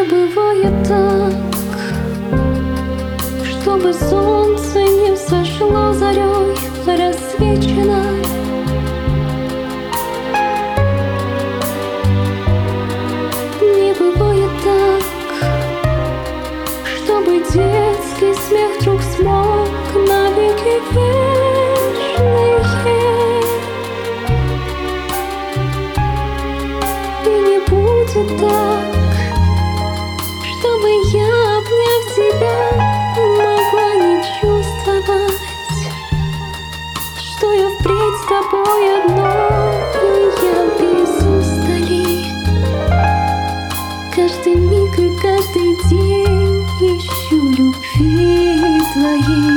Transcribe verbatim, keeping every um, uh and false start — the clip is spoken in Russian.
бывает так, чтобы солнце не взошло зарей рассвеченной. Не бывает так, чтобы детский смех вдруг смог навеки вечные. И не будет так, чтобы я, обняв тебя, могла не чувствовать, что я впредь с тобой одной, и я без устали каждый миг и каждый день ищу любви твоей.